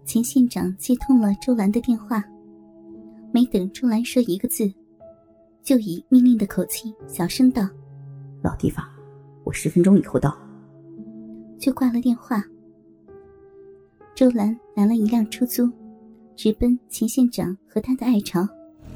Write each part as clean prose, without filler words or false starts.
钱县长接通了周兰的电话，没等周兰说一个字，就以命令的口气小声道： 老地方，我10分钟以后到。 就挂了电话。周兰拦了一辆出租，直奔钱县长和他的爱巢。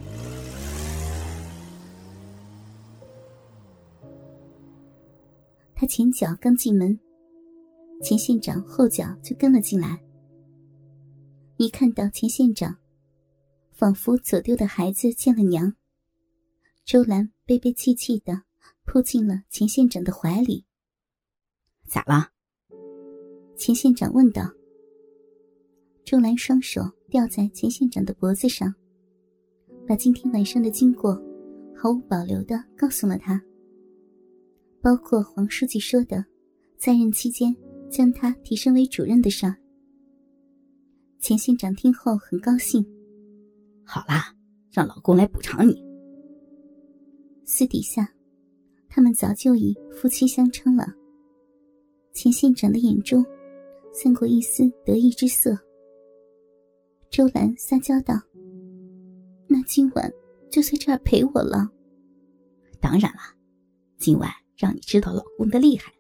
他前脚刚进门，钱县长后脚就跟了进来。一看到钱县长，仿佛走丢的孩子见了娘，周兰悲悲戚戚地扑进了钱县长的怀里。 咋了？ 钱县长问道。周兰双手吊在钱县长的脖子上，把今天晚上的经过毫无保留地告诉了他，包括黄书记说的在任期间将他提升为主任的事儿。钱县长听后很高兴。 好啦，让老公来补偿你。 私底下他们早就已夫妻相称了。钱县长的眼中散过一丝得意之色。周兰撒娇道：那今晚就在这儿陪我了。 当然了，今晚让你知道老公的厉害。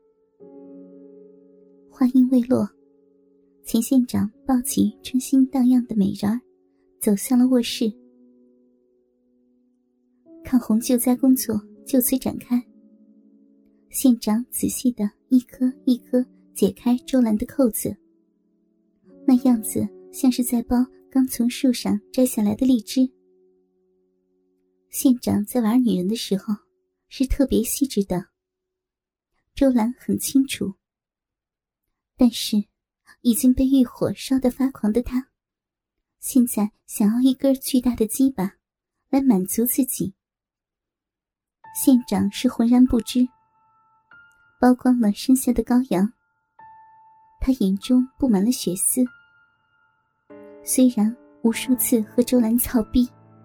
话音未落，钱县长抱起春心荡漾的美人儿，走向了卧室。抗洪救灾工作就此展开。县长仔细地一颗一颗解开周兰的扣子，那样子像是在剥刚从树上摘下来的荔枝。县长在玩女人的时候是特别细致的，周兰很清楚。但是已经被欲火烧得发狂的他，现在想要一根巨大的鸡巴来满足自己。县长是浑然不知，剥光了身下的羔羊，他眼中布满了血丝。虽然无数次和周兰操逼，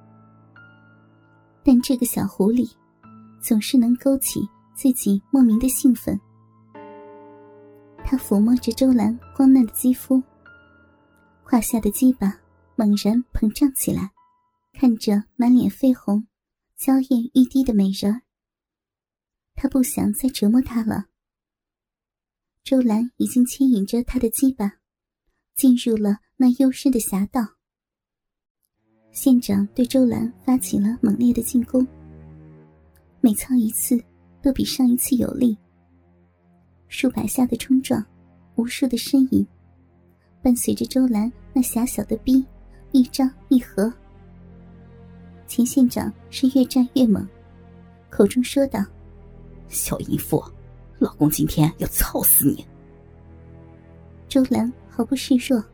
但这个小狐狸总是能勾起自己莫名的兴奋。他抚摸着周兰光嫩的肌肤，胯下的鸡巴猛然膨胀起来，看着满脸绯红娇艳欲滴的美人儿，他不想再折磨她了。周兰已经牵引着他的鸡巴进入了那幽深的侠道。县长对周兰发起了猛烈的进攻，每操一次都比上一次有力。数百下的冲撞，无数的呻吟，伴随着周兰那狭小的逼一张一合。钱县长是越战越猛，口中说道： 小淫妇，老公今天要操死你。 周兰毫不示弱：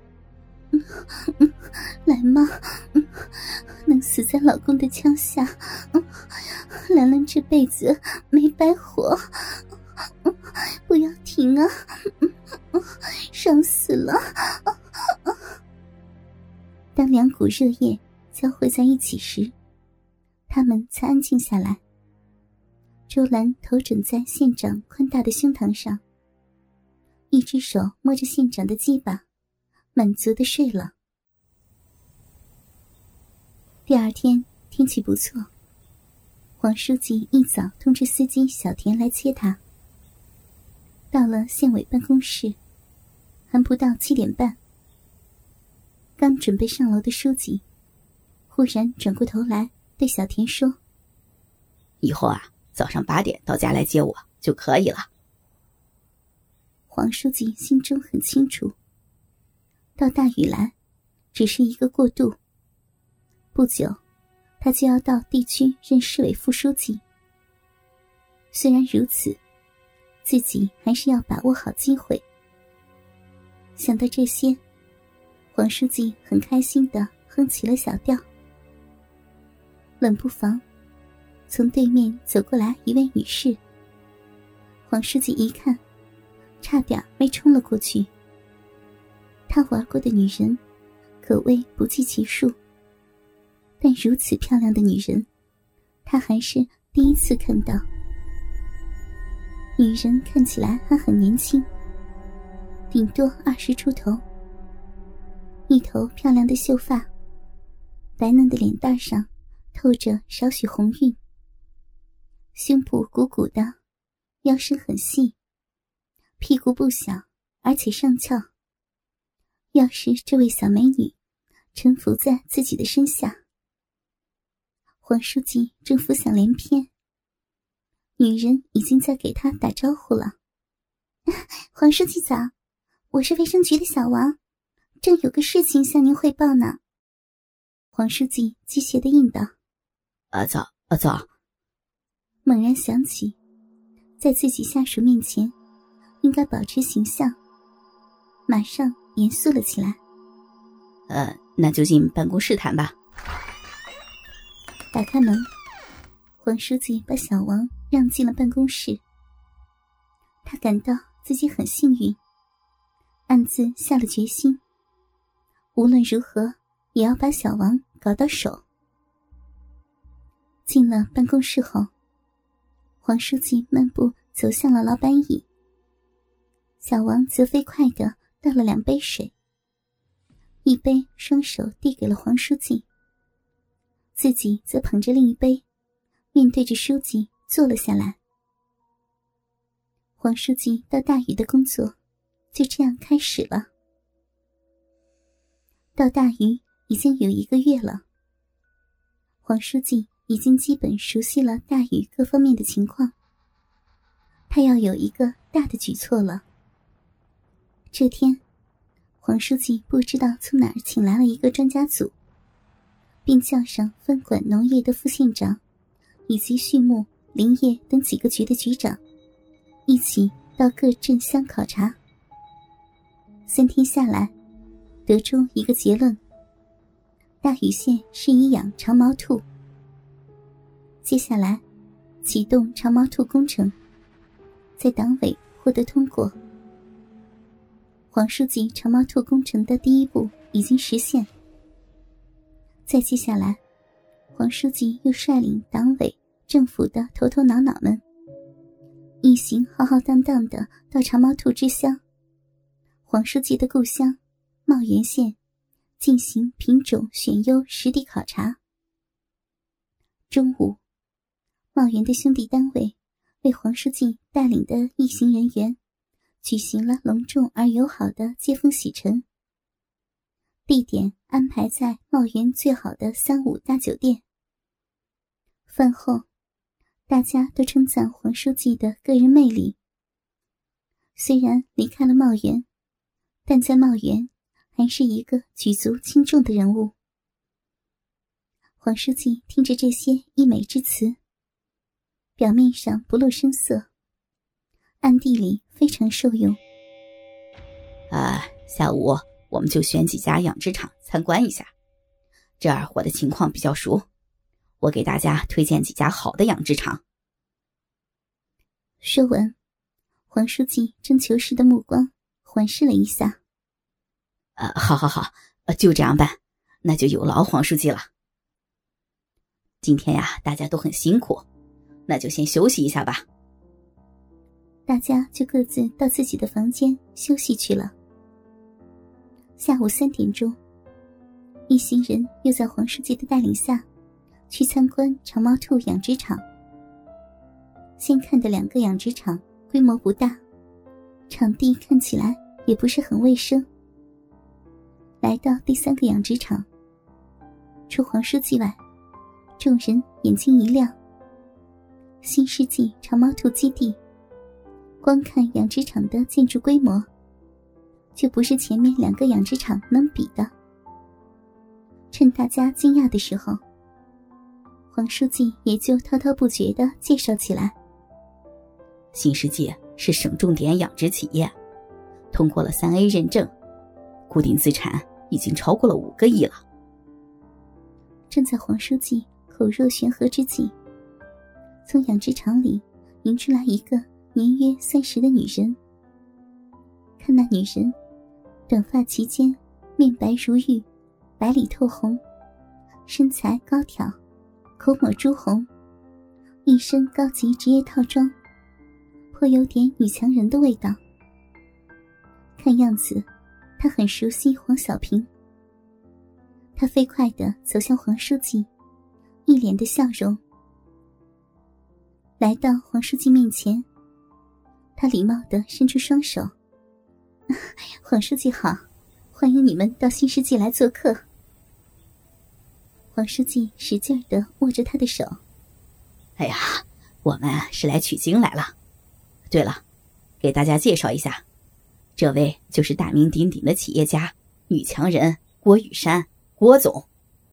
来嘛，能死在老公的枪下，兰兰这辈子没白活，不要停啊，爽死了。当两股热液交汇在一起时，他们才安静下来。周兰头枕在县长宽大的胸膛上，一只手摸着县长的鸡巴，满足地睡了。第二天天气不错，黄书记一早通知司机小田来接他。到了县委办公室，还不到7点半。刚准备上楼的书记忽然转过头来对小田说： 以后啊，早上8点到家来接我就可以了。 黄书记心中很清楚，到大禹来只是一个过渡，不久他就要到地区任市委副书记。虽然如此，自己还是要把握好机会。想到这些，黄书记很开心地哼起了小调。冷不防从对面走过来一位女士，黄书记一看，差点没冲了过去。他玩过的女人可谓不计其数，但如此漂亮的女人，他还是第一次看到。女人看起来还很年轻，顶多20出头， 一头漂亮的秀发，白嫩的脸蛋上透着少许红晕，胸部鼓鼓的，腰身很细，屁股不小而且上翘。要是这位小美女臣服在自己的身下，黄书记正浮想联翩，女人已经在给他打招呼了。黄书记早，我是卫生局的小王，正有个事情向您汇报呢。黄书记机械地应道。 早。 猛然想起，在自己下属面前应该保持形象，马上严肃了起来。 那就进办公室谈吧。 打开门，黄书记把小王让进了办公室。他感到自己很幸运，暗自下了决心，无论如何也要把小王搞到手。进了办公室后，黄书记漫步走向了老板椅，小王则飞快地倒了2杯水，一杯双手递给了黄书记，自己则捧着另一杯，面对着书记坐了下来。黄书记到大禹的工作就这样开始了。到大禹已经有1个月了，黄书记已经基本熟悉了大禹各方面的情况，他要有一个大的举措了。这天，黄书记不知道从哪儿请来了一个专家组，并叫上分管农业的副县长以及畜牧、林业等几个局的局长，一起到各镇乡考察。3天下来，得出一个结论：大禹县适宜养长毛兔。接下来启动长毛兔工程，在党委获得通过。黄书记长毛兔工程的第1步已经实现。再接下来，黄书记又率领党委政府的头头脑脑们一行浩浩荡荡地到长毛兔之乡，黄书记的故乡茂源县，进行品种选优实地考察。中午，茂源的兄弟单位为黄书记带领的一行人员举行了隆重而友好的接风洗尘，地点安排在茂源最好的35大酒店。饭后，大家都称赞黄书记的个人魅力。虽然离开了茂源，但在茂源还是一个举足轻重的人物。黄书记听着这些溢美之词，表面上不露声色，暗地里非常受用。 下午我们就选几家养殖场参观一下，这儿我的情况比较熟，我给大家推荐几家好的养殖场。 说完，黄书记征求式的目光环视了一下。 好，就这样办，那就有劳黄书记了。今天呀，大家都很辛苦，那就先休息一下吧。 大家就各自到自己的房间休息去了。下午3点钟，一行人又在黄书记的带领下去参观长毛兔养殖场。先看的2个养殖场规模不大，场地看起来也不是很卫生。来到第3个养殖场，除黄书记外，众人眼睛一亮。新世纪长毛兔基地，光看养殖场的建筑规模，就不是前面2个养殖场能比的。趁大家惊讶的时候，黄书记也就滔滔不绝地介绍起来。 新世纪是省重点养殖企业，通过了3A 认证，固定资产已经超过了5个亿了。 正在黄书记口若悬河之际，从养殖场里迎出来一个年约30的女人。看那女人，短发齐肩，面白如玉，白里透红，身材高挑，口抹朱红，一身高级职业套装，颇有点女强人的味道。看样子她很熟悉黄小平， 他飞快地走向黄书记，一脸的笑容。来到黄书记面前，他礼貌地伸出双手：“黄书记好，欢迎你们到新世纪来做客。”黄书记使劲地握着他的手：“ 哎呀，我们是来取经来了。对了，给大家介绍一下，这位就是大名鼎鼎的企业家、女强人郭雨山，郭总。”